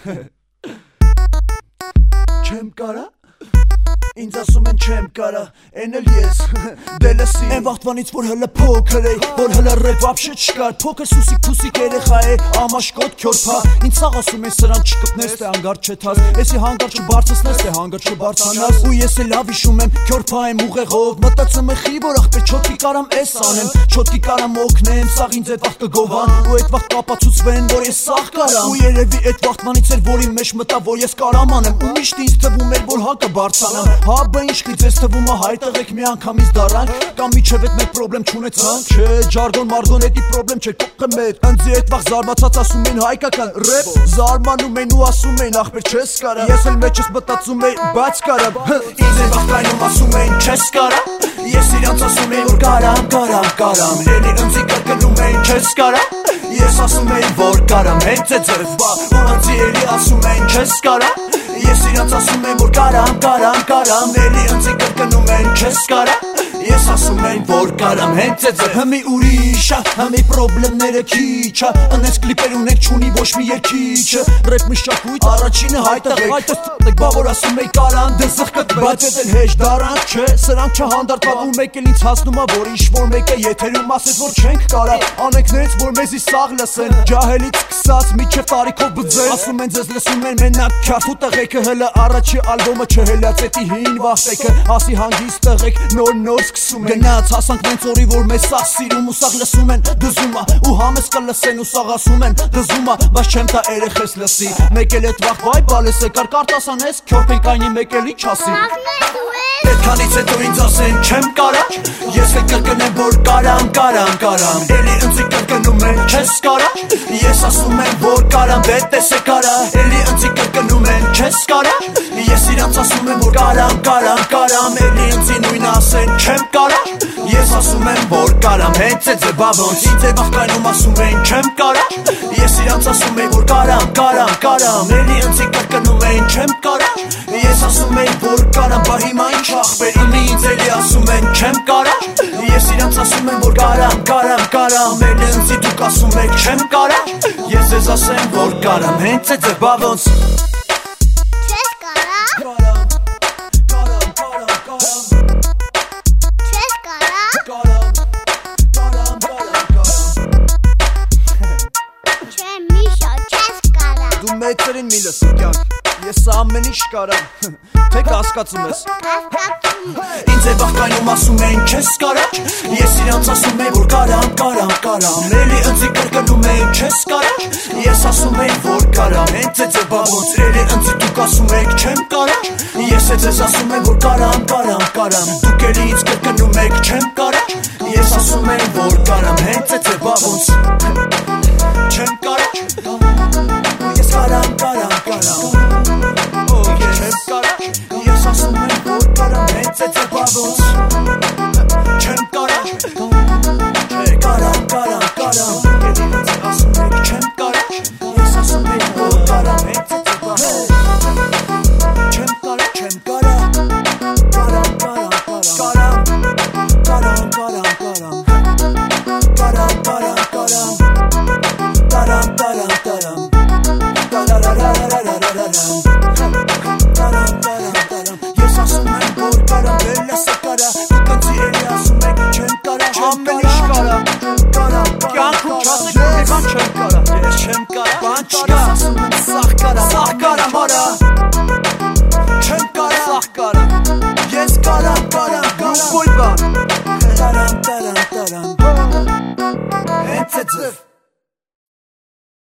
Չեմ կարա Ինձ ասում են չեմ կարա, են էլ ես, դե լսի Են վաղտվանից որ հլը փոքր էի, որ հլը ռեփ վաբշե չկար Փոքր սուսիկ փուսիկ երեխա է, ամաշկոտ քյորփա Ինձ սաղ ասում են սրան չկպնես, թե հանգար չթաս Եսի հանգար չբարձրացնես, թե հանգար չբարձրանաս Ու ես էլ լավ հիշում եմ, քյորփա եմ ուղեղով Մտածում եմ խի, որ ախպեր չոտքի կարամ էս անեմ Չոտքի կարամ օգնեմ, սաղ ինձ էդ վաղտ կգովան Ու էդ վաղտ կապացուցվեն, որ ես սաղ կարամ Ու երևի էդ վաղտվանից էր, որ իմ մեջ մտա, որ ես կարամ անեմ Ու միշտ ինձ թվում էր, որ հակը բարձրանամ Հաբը ինչքի ձեզ թվում է հայտեղեք մի անգամից դարանք Կամ միջև էդ մեկ պրոբլեմ չունեցանք Չէ, ջարգոն մարգոն էդի պրոբլեմ չէ, կողքը մեր Ընձի էդ վաղ զարմացած ասում են հայկական ռեփ Զարմանում են ու ասում են ախպեր չես կարա Ես էլ մեջս մտածում էի, բայց կարամ Ինձ են վաղտայնում ասում են չես կարա Ես իրանց ասում էի, որ կարամ Էլի ընձի կրկնում են չես կարա Ես ասում էի, որ կարամ Հենց է ձև բա ու ընձի էլի ասում են չես կարա Ես իրանց ասում եմ, որ կարամ Էլի ընձի կրկնում են չես կարա Ես ասում եմ, որ կարամ Հենց է ձև Հմի ուրիշա, հմի պրոբլեմները քիչա Ընես կլիպեր ունեք չունի ոչ մի երկիչը Ռեփ մշակույթ առաջինը հայտեղեք Բա որ ասում էի կարան դե զղկտ Բայց էդ էլ հեչ դարանք չէ Սրանք չհանդարտվավ ու մեկ էլ ինձ հասնում է Որ ինչ-որ մեկը եթերում ասեց, որ չենք կարա Անենք նենց, որ մեզի սաղ լսեն Ջահելից սկսած միջև տարիքով բձեն Ասում են ձեզ լսում են մենակ քյարթ ու տղեկը Հլը առաջի ալբոմը չհելած էդի հին վաղտեկը Ասի հանգիստ տղեկ նոր սկսում են Գնաց հասանք նենց օրի, որ մեզ սաղ սիրում ու սաղ լսում են Դզում է ու համես կլսեն ու սաղ ասում են Դզում է, բայց չեմ տա երեխես լսի Մեկ էլ էդ վաղ վայ բալես է կար կարտասանես Քյորփենք այնի մեկ էլ ինչ ասի Էդքանից հետո ինձ ասեն չեմ կարա Ես էլ կրկնեմ, որ կարամ Էլի ընձի կրկնում են չես կարա Ես ասում եմ, որ կարամ, դե տեսե կարա Էլի ընձի կրկնում են չես կարա Ես իրանց ասում եմ, որ կարամ Էլի ընձի նույնը ասեն չեմ կարա Ես ասում եմ, որ կարամ Հենց է ձև բա ոնց ինձ է վաղտայնում ասում են չեմ կարա Ես իրանց ասում եմ, որ կարամ Էլի ընձի կրկնում են չեմ կարա Ես ասում եմ, որ կարամ, բա հիմա ինչ ախպեր Իմի ինձ էլի ասում են չեմ կարա Ես իրանց ասում եմ, որ կարամ Էլի ընձի դուք ասում եք չեմ կարա Ես ես ասեմ, որ կարամ Հենց է ձև բա ոնց Չես կարա Չես կարա Չէ Միշա, չես կարա Դու մեծերին մի լսի կյանք Ես ամեն ինչ կարամ Թե կասկածում ես Ինձ է վաղտայնում ասում են չես կարա Ես իրանց ասում եմ, որ կարամ Էլի ընձի կրկնում են չես կարա Ես ասում եմ, որ կարամ Հենց է ձև բա ոնց Էլի ընձի դուք ասում եք չեմ կարա Ես է ձեզ ասում եմ, որ կարամ Դուք էլի ինձ կրկնում եք չեմ կարա Ես ասում եմ, որ կարամ Հենց է ձև բա ոնց Չեմ կարա Ես կարամ Չեմ կարա Ես ասում եմ, որ կարամ Հենց է ձև բա ոնց Չեմ կարա Չէ կարամ Էլի ինձ ասում եք չեմ կարա Ես ասում եմ, որ կարամ Հենց է ձև բա ոնց Չեմ կարա Ես ասում եմ, որ կարամ դե լսե կարա Դուք ընձի էլի ասում եք չեմ կարա Ամեն ինչ կարամ Կյանքում չասեք, որ մի բան չեմ կարա Ես չեմ կարա, բան չկա Ասում եմ սաղ կարամ արա Չեմ կարա, սաղ կարամ Ես կարամ, բույլ բան Տարամ Հենց է ձև